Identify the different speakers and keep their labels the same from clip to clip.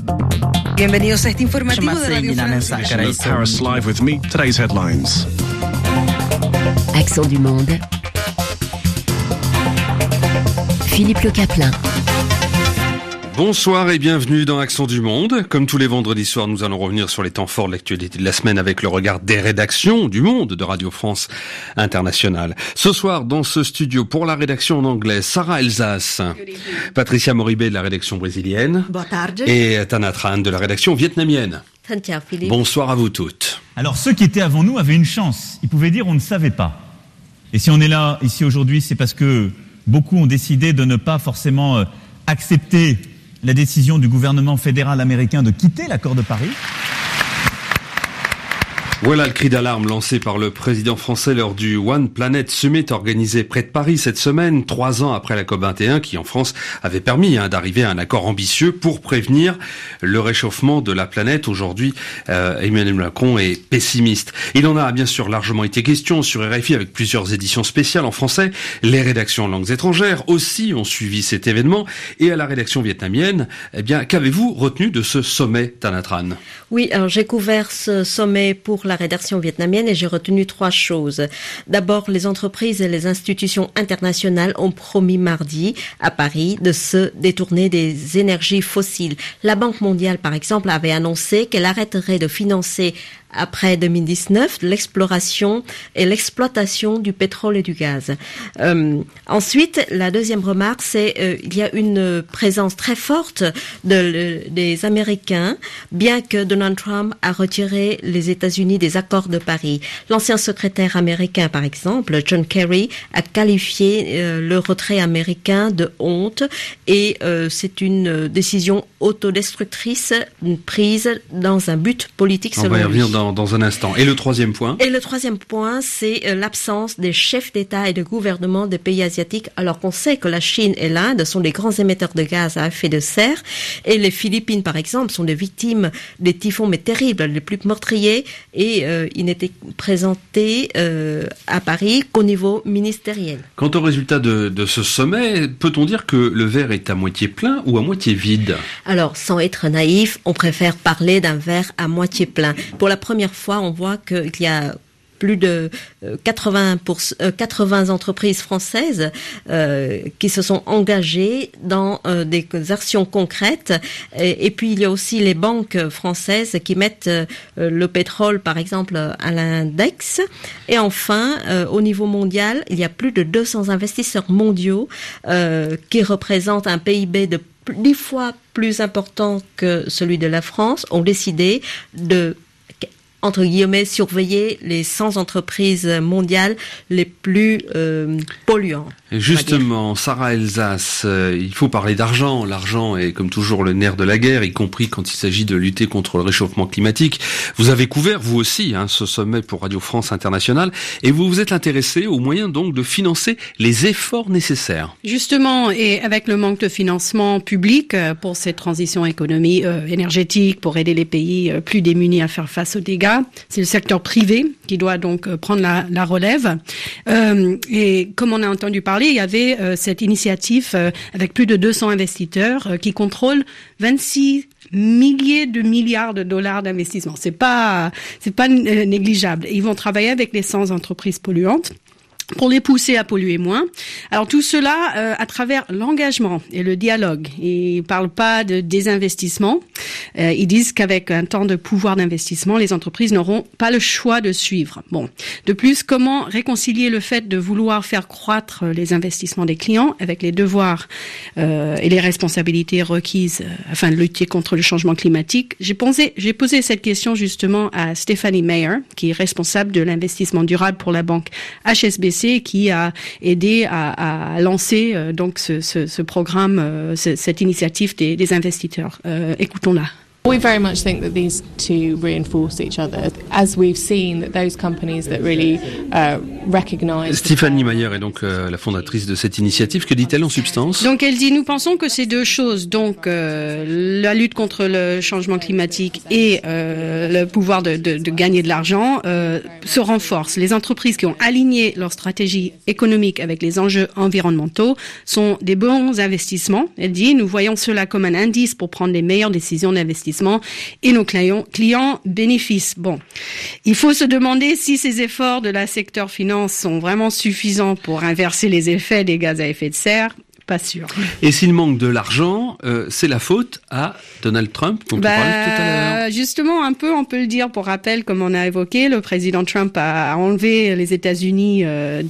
Speaker 1: Bienvenidos a este informativo de Radio France.
Speaker 2: Paris Live with me. Today's headlines.
Speaker 3: Accent du monde. Philippe Le Caplin.
Speaker 4: Bonsoir et bienvenue dans Accent du Monde. Comme tous les vendredis soirs, nous allons revenir sur les temps forts de l'actualité de la semaine avec le regard des rédactions du Monde de Radio France Internationale. Ce soir, dans ce studio, pour la rédaction en anglais, Sarah Elsass, Patricia Moribé de la rédaction brésilienne et Tana Tran de la rédaction vietnamienne. Bonsoir à vous toutes.
Speaker 5: Alors ceux qui étaient avant nous avaient une chance. Ils pouvaient dire on ne savait pas. Et si on est là, ici aujourd'hui, c'est parce que beaucoup ont décidé de ne pas forcément accepter la décision du gouvernement fédéral américain de quitter l'accord de Paris.
Speaker 4: Voilà le cri d'alarme lancé par le président français lors du One Planet Summit organisé près de Paris cette semaine, 3 ans après la COP21 qui en France avait permis d'arriver à un accord ambitieux pour prévenir le réchauffement de la planète. Aujourd'hui, Emmanuel Macron est pessimiste. Il en a bien sûr largement été question sur RFI avec plusieurs éditions spéciales en français. Les rédactions en langues étrangères aussi ont suivi cet événement. Et à la rédaction vietnamienne, qu'avez-vous retenu de ce sommet, Tana Tran ?
Speaker 6: Oui, alors j'ai couvert ce sommet pour la rédaction vietnamienne et j'ai retenu 3 choses. D'abord, les entreprises et les institutions internationales ont promis mardi à Paris de se détourner des énergies fossiles. La Banque mondiale, par exemple, avait annoncé qu'elle arrêterait de financer après 2019, l'exploration et l'exploitation du pétrole et du gaz. Ensuite, la deuxième remarque, c'est il y a une présence très forte des Américains, bien que Donald Trump a retiré les États-Unis des accords de Paris. L'ancien secrétaire américain, par exemple, John Kerry, a qualifié le retrait américain de honte et c'est une décision autodestructrice prise dans un but politique selon lui.
Speaker 4: On va y revenir dans un instant. Et le troisième point ?
Speaker 6: Et le troisième point, c'est l'absence des chefs d'État et de gouvernement des pays asiatiques, alors qu'on sait que la Chine et l'Inde sont les grands émetteurs de gaz à effet de serre, et les Philippines, par exemple, sont des victimes des typhons, mais terribles, les plus meurtriers, et ils n'étaient présentés à Paris qu'au niveau ministériel.
Speaker 4: Quant au résultat de ce sommet, peut-on dire que le verre est à moitié plein ou à moitié vide ?
Speaker 6: Alors, sans être naïf, on préfère parler d'un verre à moitié plein. Pour la première fois, on voit qu'il y a plus de 80 entreprises françaises qui se sont engagées dans des actions concrètes. Et puis, il y a aussi les banques françaises qui mettent le pétrole, par exemple, à l'index. Et enfin, au niveau mondial, il y a plus de 200 investisseurs mondiaux qui représentent un PIB de 10 fois plus important que celui de la France, ont décidé de, entre guillemets, surveiller les 100 entreprises mondiales les plus polluantes.
Speaker 4: Et justement, Sarah Elsass, il faut parler d'argent. L'argent est comme toujours le nerf de la guerre, y compris quand il s'agit de lutter contre le réchauffement climatique. Vous avez couvert, vous aussi, ce sommet pour Radio France Internationale, et vous vous êtes intéressé aux moyens donc de financer les efforts nécessaires.
Speaker 7: Justement, et avec le manque de financement public pour cette transition énergétique, pour aider les pays plus démunis à faire face aux dégâts, c'est le secteur privé qui doit donc prendre la relève. Et comme on a entendu parler, il y avait cette initiative avec plus de 200 investisseurs qui contrôlent 26 milliers de milliards de dollars d'investissement. C'est pas négligeable. Et ils vont travailler avec les 100 entreprises polluantes pour les pousser à polluer moins. Alors tout cela à travers l'engagement et le dialogue. Ils parlent pas de désinvestissement. Ils disent qu'avec un temps de pouvoir d'investissement, les entreprises n'auront pas le choix de suivre. Bon. De plus, comment réconcilier le fait de vouloir faire croître les investissements des clients avec les devoirs et les responsabilités requises afin de lutter contre le changement climatique? J'ai posé cette question justement à Stephanie Meyer, qui est responsable de l'investissement durable pour la banque HSBC, qui a aidé à lancer donc ce programme, cette initiative des investisseurs. Écoutons-la.
Speaker 8: We very much think that these two reinforce each other, as we've seen that those companies that really recognize.
Speaker 4: Stéphanie Mayer est donc la fondatrice de cette initiative. Que dit-elle en substance?
Speaker 7: Donc elle dit, nous pensons que ces deux choses, donc la lutte contre le changement climatique et le pouvoir de gagner de l'argent, se renforcent. Les entreprises qui ont aligné leur stratégie économique avec les enjeux environnementaux sont des bons investissements. Elle dit, nous voyons cela comme un indice pour prendre les meilleures décisions d'investissement et nos clients bénéficient. Bon, il faut se demander si ces efforts de la secteur finance sont vraiment suffisants pour inverser les effets des gaz à effet de serre. Pas sûr.
Speaker 4: Et s'il manque de l'argent, c'est la faute à Donald Trump, dont on parlait tout à l'heure.
Speaker 7: Justement, un peu, on peut le dire. Pour rappel, comme on a évoqué, le président Trump a enlevé les États-Unis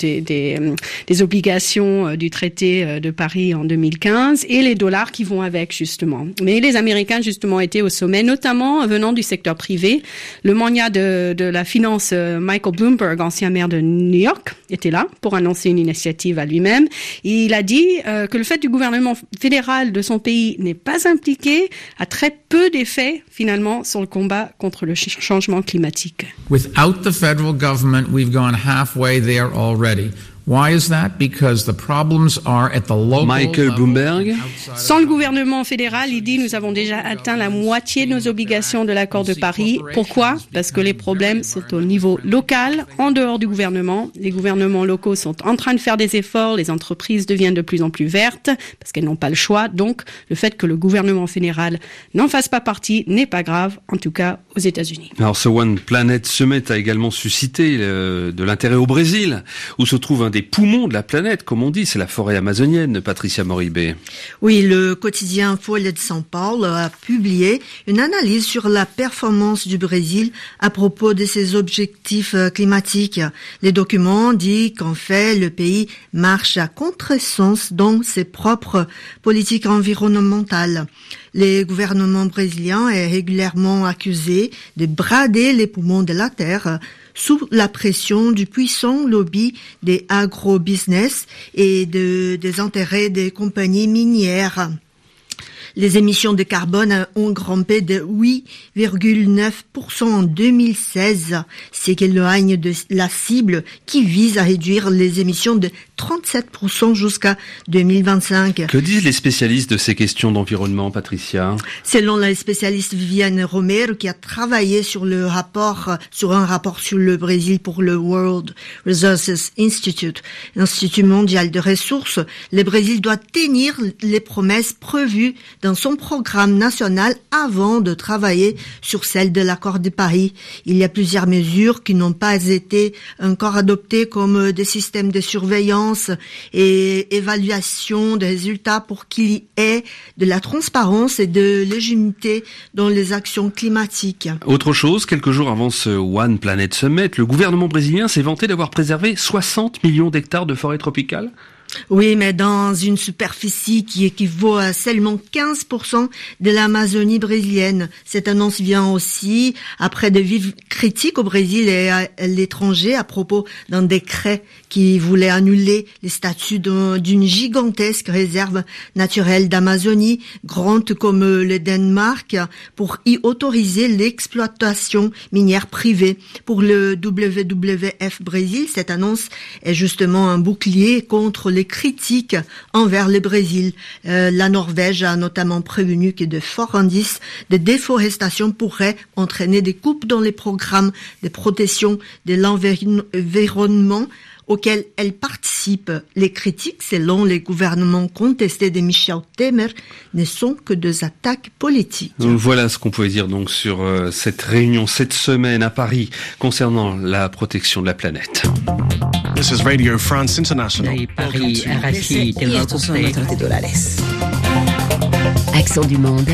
Speaker 7: des obligations du traité de Paris en 2015 et les dollars qui vont avec, justement. Mais les Américains, justement, étaient au sommet, notamment venant du secteur privé. Le magnat de la finance, Michael Bloomberg, ancien maire de New York, était là pour annoncer une initiative à lui-même. Et il a dit que le fait du gouvernement fédéral de son pays n'est pas impliqué a très peu d'effet, finalement, sur le combat contre le changement climatique.
Speaker 9: Without the federal government, we've gone halfway there already. Why is that? Because the problems are at the local
Speaker 4: Michael Bloomberg.
Speaker 7: Sans le gouvernement fédéral, il dit, nous avons déjà atteint la moitié de nos obligations de l'accord de Paris. Pourquoi? Parce que les problèmes sont au niveau local, en dehors du gouvernement. Les gouvernements locaux sont en train de faire des efforts, les entreprises deviennent de plus en plus vertes, parce qu'elles n'ont pas le choix. Donc, le fait que le gouvernement fédéral n'en fasse pas partie n'est pas grave, en tout cas aux États-Unis.
Speaker 4: Alors, ce One Planet Summit a également suscité de l'intérêt au Brésil, où se trouve un des poumons de la planète, comme on dit, c'est la forêt amazonienne, Patricia Moribé.
Speaker 10: Oui, le quotidien Folha de São Paulo a publié une analyse sur la performance du Brésil à propos de ses objectifs climatiques. Les documents disent qu'en fait, le pays marche à contresens dans ses propres politiques environnementales. Le gouvernement brésilien est régulièrement accusé de brader les poumons de la terre sous la pression du puissant lobby des agro-business et des intérêts des compagnies minières. Les émissions de carbone ont grimpé de 8,9% en 2016, ce qui éloigne de la cible qui vise à réduire les émissions de 37% jusqu'à 2025.
Speaker 4: Que disent les spécialistes de ces questions d'environnement, Patricia? Selon
Speaker 10: la spécialiste Viviane Romero, qui a travaillé sur un rapport sur le Brésil pour le World Resources Institute, Institut mondial de ressources, le Brésil doit tenir les promesses prévues dans son programme national avant de travailler sur celle de l'accord de Paris. Il y a plusieurs mesures qui n'ont pas été encore adoptées, comme des systèmes de surveillance et évaluation des résultats pour qu'il y ait de la transparence et de légitimité dans les actions climatiques.
Speaker 4: Autre chose, quelques jours avant ce One Planet Summit, le gouvernement brésilien s'est vanté d'avoir préservé 60 millions d'hectares de forêt tropicale.
Speaker 10: Oui, mais dans une superficie qui équivaut à seulement 15% de l'Amazonie brésilienne. Cette annonce vient aussi après de vives critiques au Brésil et à l'étranger à propos d'un décret qui voulait annuler les statuts d'une gigantesque réserve naturelle d'Amazonie, grande comme le Danemark, pour y autoriser l'exploitation minière privée. Pour le WWF Brésil, cette annonce est justement un bouclier contre les critiques envers le Brésil. La Norvège a notamment prévenu que de forts indices de déforestation pourraient entraîner des coupes dans les programmes de protection de l'environnement auxquels elle participe. Les critiques, selon les gouvernements contestés de Michel Temer, ne sont que des attaques politiques.
Speaker 4: Voilà ce qu'on pouvait dire donc sur cette réunion cette semaine à Paris concernant la protection de la planète.
Speaker 2: This is Radio France International.
Speaker 3: Paris, RFI, Accent du monde.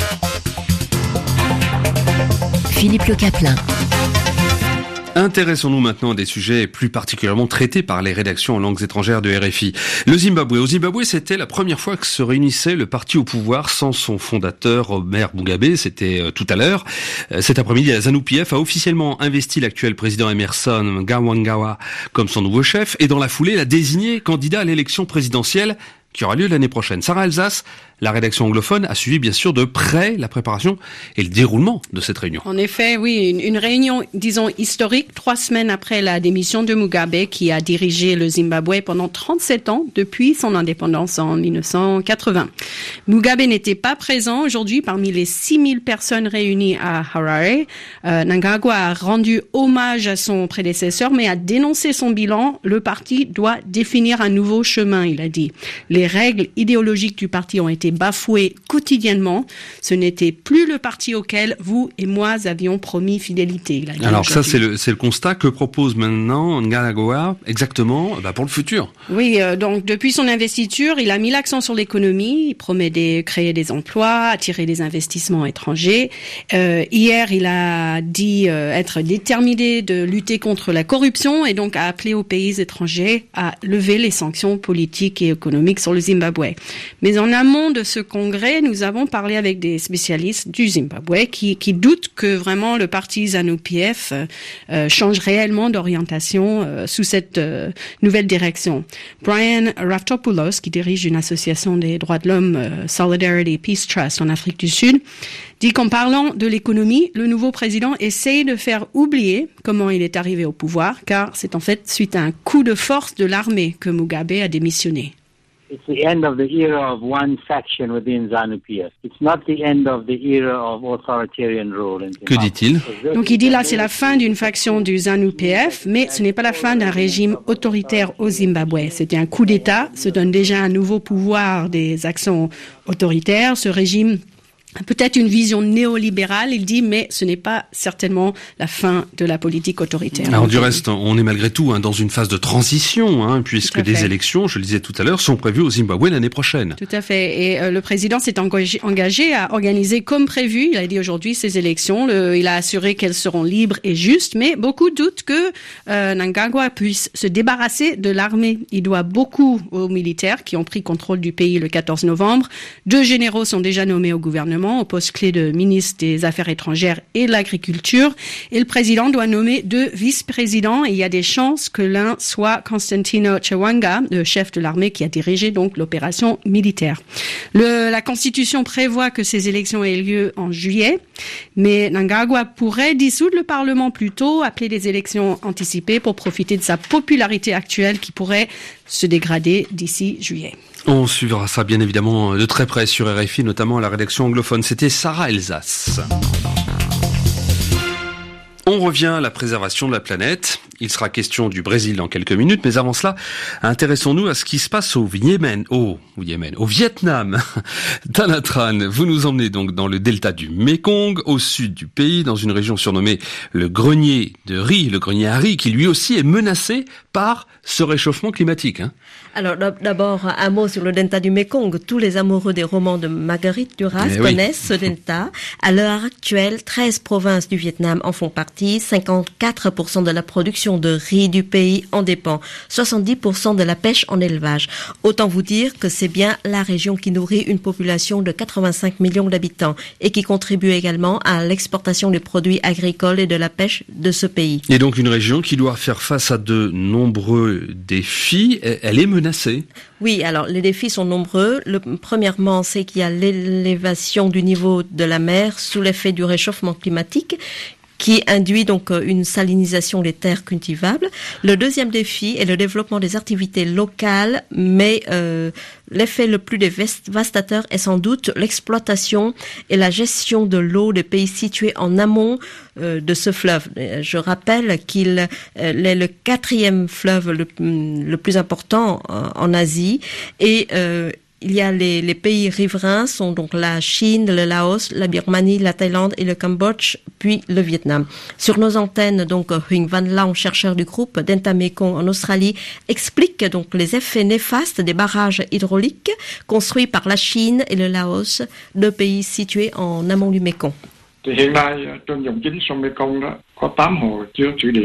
Speaker 3: Philippe Le Caplin.
Speaker 4: Intéressons-nous maintenant à des sujets plus particulièrement traités par les rédactions en langues étrangères de RFI. Le Zimbabwe. Au Zimbabwe, c'était la première fois que se réunissait le parti au pouvoir sans son fondateur Robert Mugabe. C'était tout à l'heure. Cet après-midi, la ZANU-PF a officiellement investi l'actuel président Emerson Mnangagwa comme son nouveau chef et dans la foulée, l'a désigné candidat à l'élection présidentielle qui aura lieu l'année prochaine. Sarah Alsace, La rédaction anglophone a suivi bien sûr de près la préparation et le déroulement de cette réunion.
Speaker 7: En effet, oui, une réunion, disons, historique, 3 semaines après la démission de Mugabe, qui a dirigé le Zimbabwe pendant 37 ans depuis son indépendance en 1980. Mugabe n'était pas présent aujourd'hui parmi les 6000 personnes réunies à Harare. Mnangagwa a rendu hommage à son prédécesseur, mais a dénoncé son bilan. Le parti doit définir un nouveau chemin, il a dit. Les règles idéologiques du parti ont été bafoué quotidiennement. Ce n'était plus le parti auquel vous et moi avions promis fidélité.
Speaker 4: Alors ça, c'est le constat que propose maintenant Mnangagwa exactement pour le futur.
Speaker 7: Oui, donc depuis son investiture, il a mis l'accent sur l'économie. Il promet de créer des emplois, attirer des investissements étrangers. Hier, il a dit être déterminé de lutter contre la corruption et donc a appelé aux pays étrangers à lever les sanctions politiques et économiques sur le Zimbabwe. Mais en amont de ce congrès, nous avons parlé avec des spécialistes du Zimbabwe qui doutent que vraiment le parti ZANU-PF change réellement d'orientation sous cette nouvelle direction. Brian Raftopoulos, qui dirige une association des droits de l'homme, Solidarity Peace Trust en Afrique du Sud, dit qu'en parlant de l'économie, le nouveau président essaye de faire oublier comment il est arrivé au pouvoir, car c'est en fait suite à un coup de force de l'armée que Mugabe a démissionné.
Speaker 11: It's the end of the era of one faction within ZANU-PF. It's not the end of the era of authoritarian rule.
Speaker 4: Que dit-il?
Speaker 7: Donc il dit là, c'est la fin d'une faction du ZANU-PF, mais ce n'est pas la fin d'un régime autoritaire au Zimbabwe. C'était un coup d'État, se donne déjà un nouveau pouvoir des actions autoritaires. Ce régime peut-être une vision néolibérale, il dit, mais ce n'est pas certainement la fin de la politique autoritaire.
Speaker 4: Alors du reste, on est malgré tout dans une phase de transition, puisque des élections, je le disais tout à l'heure, sont prévues au Zimbabwe l'année prochaine.
Speaker 7: Tout à fait. Et le président s'est engagé à organiser comme prévu, il a dit aujourd'hui, ces élections. Il a assuré qu'elles seront libres et justes, mais beaucoup doutent que Mnangagwa puisse se débarrasser de l'armée. Il doit beaucoup aux militaires qui ont pris contrôle du pays le 14 novembre. 2 généraux sont déjà nommés au gouvernement, au poste clé de ministre des Affaires étrangères et de l'Agriculture. Et le président doit nommer 2 vice-présidents. Et il y a des chances que l'un soit Constantino Chiwenga, le chef de l'armée qui a dirigé donc l'opération militaire. La Constitution prévoit que ces élections aient lieu en juillet. Mais Mnangagwa pourrait dissoudre le Parlement plus tôt, appeler des élections anticipées pour profiter de sa popularité actuelle qui pourrait se dégrader d'ici juillet.
Speaker 4: On suivra ça bien évidemment de très près sur RFI, notamment à la rédaction anglophone. C'était Sarah Elsace. On revient à la préservation de la planète. Il sera question du Brésil dans quelques minutes, mais avant cela, intéressons-nous à ce qui se passe au Vietnam. Tan Tran, vous nous emmenez donc dans le delta du Mekong, au sud du pays, dans une région surnommée le grenier de riz, le grenier à riz, qui lui aussi est menacé par ce réchauffement climatique.
Speaker 6: Alors d'abord, un mot sur le delta du Mekong. Tous les amoureux des romans de Marguerite Duras connaissent ce delta. À l'heure actuelle, 13 provinces du Vietnam en font partie. 54% de la production de riz du pays en dépend. 70% de la pêche en élevage. Autant vous dire que c'est bien la région qui nourrit une population de 85 millions d'habitants et qui contribue également à l'exportation des produits agricoles et de la pêche de ce pays.
Speaker 4: Et donc une région qui doit faire face à de nombreux défis. Elle est menacée.
Speaker 6: Oui, alors les défis sont nombreux. Premièrement, c'est qu'il y a l'élévation du niveau de la mer sous l'effet du réchauffement climatique, qui induit donc une salinisation des terres cultivables. Le deuxième défi est le développement des activités locales, mais l'effet le plus dévastateur est sans doute l'exploitation et la gestion de l'eau des pays situés en amont de ce fleuve. Je rappelle qu'il est le 4e fleuve le plus important en Asie et il y a les pays riverains, sont donc la Chine, le Laos, la Birmanie, la Thaïlande et le Cambodge, puis le Vietnam. Sur nos antennes, donc, Huỳnh Van Long, chercheur du groupe Delta Mekong en Australie, explique donc les effets néfastes des barrages hydrauliques construits par la Chine et le Laos, 2 pays situés en amont du Mekong.
Speaker 12: Hiện nay trên dòng chính sông Mekong đó có 8 hồ chứa thủy điện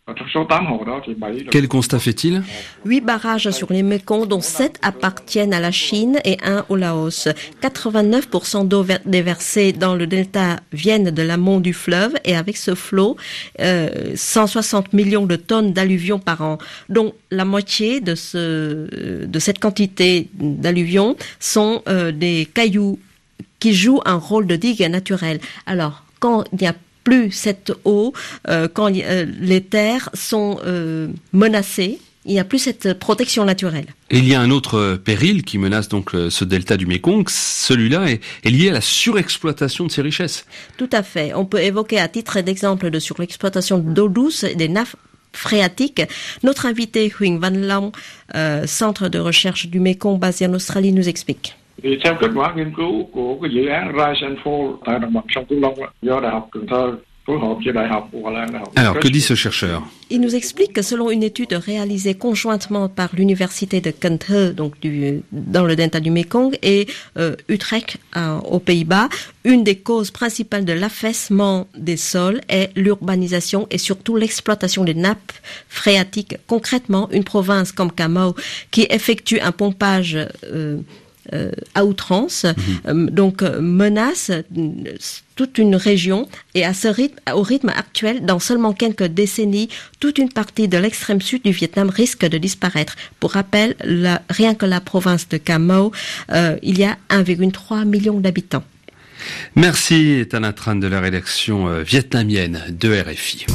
Speaker 4: Quel constat fait-il ?
Speaker 6: 8 barrages sur les Mékong, dont 7 appartiennent à la Chine et 1 au Laos. 89% d'eau déversée dans le delta viennent de l'amont du fleuve, et avec ce flot, 160 millions de tonnes d'alluvions par an, dont la moitié de cette quantité d'alluvions sont des cailloux qui jouent un rôle de digue naturelle. Alors, quand il n'y a plus cette eau, quand les terres sont menacées, il n'y a plus cette protection naturelle.
Speaker 4: Et il y a un autre péril qui menace donc ce delta du Mékong. Celui-là est lié à la surexploitation de ces richesses.
Speaker 6: Tout à fait. On peut évoquer à titre d'exemple de surexploitation d'eau douce et des nappes phréatiques. Notre invité Huỳnh Văn Long, centre de recherche du Mékong basé en Australie, nous explique.
Speaker 12: Theo kết quả nghiên cứu của cái dự án Rise and Fall tại đồng bằng sông Cửu Long do Đại học Cần Thơ phối hợp với Đại học Hòa Lan.
Speaker 4: Alors, que dit ce chercheur ?
Speaker 6: Il nous explique que selon une étude réalisée conjointement par l'université de Cần Thơ, donc dans le delta du Mékong, et Utrecht aux Pays-Bas, une des causes principales de l'affaissement des sols est l'urbanisation et surtout l'exploitation des nappes phréatiques. Concrètement, une province comme Cà Mau qui effectue un pompage à outrance, donc menace toute une région, et au rythme actuel, dans seulement quelques décennies, toute une partie de l'extrême sud du Vietnam risque de disparaître. Pour rappel, rien que la province de Cà Mau, il y a 1,3 million d'habitants.
Speaker 4: Merci Tana Tran de la rédaction vietnamienne de RFI.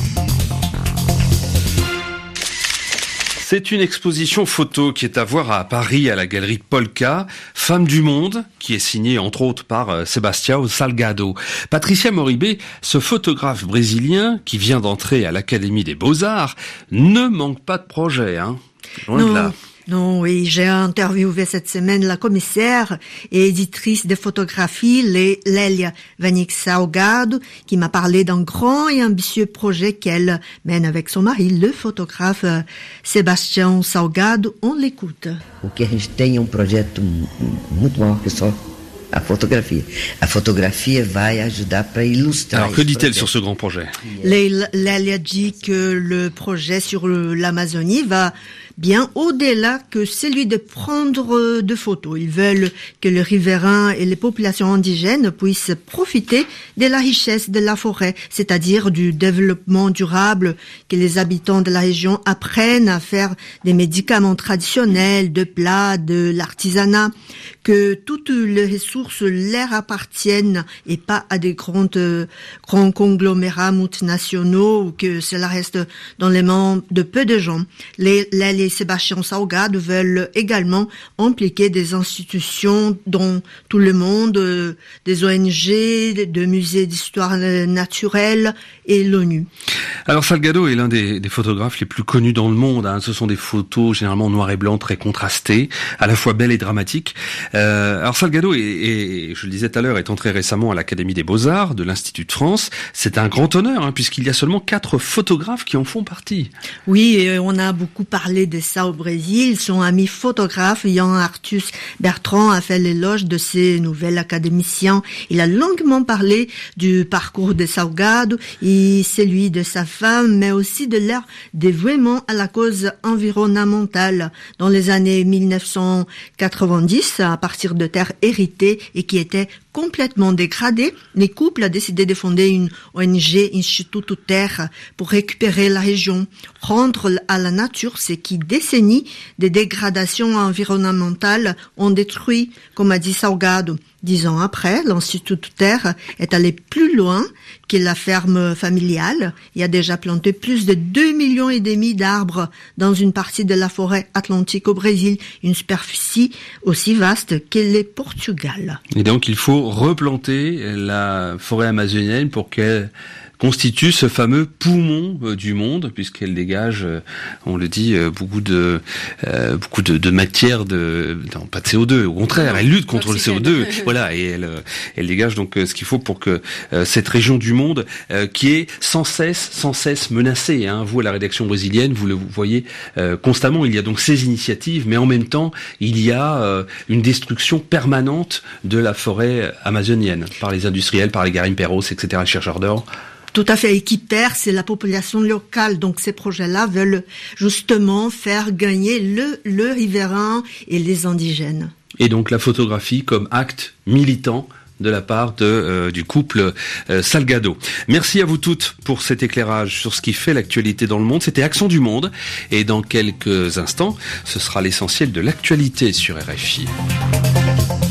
Speaker 4: C'est une exposition photo qui est à voir à Paris, à la galerie Polka, Femme du Monde, qui est signée entre autres par Sebastião Salgado. Patricia Moribé, ce photographe brésilien qui vient d'entrer à l'Académie des Beaux-Arts, ne manque pas de projet, hein. Loin de là.
Speaker 10: Non, oui, j'ai interviewé cette semaine la commissaire et éditrice de photographie, Lélia Vanik Salgado, qui m'a parlé d'un grand et ambitieux projet qu'elle mène avec son mari, le photographe Sebastião Salgado. On l'écoute.
Speaker 13: O que a gente tem projeto muito maior que só a photographie. La photographie va ajudar para illustrer.
Speaker 4: Alors, que dit-elle sur ce grand projet?
Speaker 10: Lélia dit que le projet sur l'Amazonie va bien au-delà que celui de prendre de photos. Ils veulent que les riverains et les populations indigènes puissent profiter de la richesse de la forêt, c'est-à-dire du développement durable, que les habitants de la région apprennent à faire des médicaments traditionnels, de plats, de l'artisanat, que toutes les ressources leur appartiennent et pas à des grands conglomérats multinationaux, ou que cela reste dans les mains de peu de gens. Les Sebastião Salgado veulent également impliquer des institutions dans tout le monde, des ONG, de musées d'histoire naturelle et l'ONU.
Speaker 4: Alors Salgado est l'un des photographes les plus connus dans le monde, hein. Ce sont des photos généralement noir et blanc, très contrastées, à la fois belles et dramatiques. Alors Salgado est, je le disais tout à l'heure, est entré récemment à l'Académie des Beaux-Arts de l'Institut de France. C'est un grand honneur, hein, puisqu'il y a seulement 4 photographes qui en font partie.
Speaker 10: Oui, et on a beaucoup parlé de ça au Brésil. Son ami photographe, Ian Arthus Bertrand, a fait l'éloge de ces nouveaux académiciens. Il a longuement parlé du parcours de Salgado et celui de sa femme, mais aussi de leur dévouement à la cause environnementale. Dans les années 1990, à partir de terres héritées et qui étaient complètement dégradées, les couples ont décidé de fonder une ONG, Instituto Terra, pour récupérer la région, rendre à la nature ce qui décennies de dégradations environnementales ont détruit, comme a dit Salgado. 10 ans après, l'Institut Terra est allé plus loin que la ferme familiale. Il a déjà planté plus de 2,5 millions d'arbres dans une partie de la forêt atlantique au Brésil, une superficie aussi vaste que le Portugal.
Speaker 4: Et donc il faut replanter la forêt amazonienne pour qu'elle constitue ce fameux poumon du monde, puisqu'elle dégage, on le dit, beaucoup de matière non, pas de CO2, au contraire, elle lutte contre le CO2, voilà, et elle dégage donc ce qu'il faut pour que cette région du monde qui est sans cesse menacée, hein. Vous à la rédaction brésilienne, vous le voyez constamment, il y a donc ces initiatives, mais en même temps, il y a une destruction permanente de la forêt amazonienne par les industriels, par les garimpeiros, etc., les chercheurs d'or.
Speaker 10: Tout à fait. Et qui perd, c'est la population locale. Donc ces projets-là veulent justement faire gagner le riverain et les indigènes.
Speaker 4: Et donc la photographie comme acte militant de la part du couple Salgado. Merci à vous toutes pour cet éclairage sur ce qui fait l'actualité dans le monde. C'était Accent du Monde. Et dans quelques instants, ce sera l'essentiel de l'actualité sur RFI.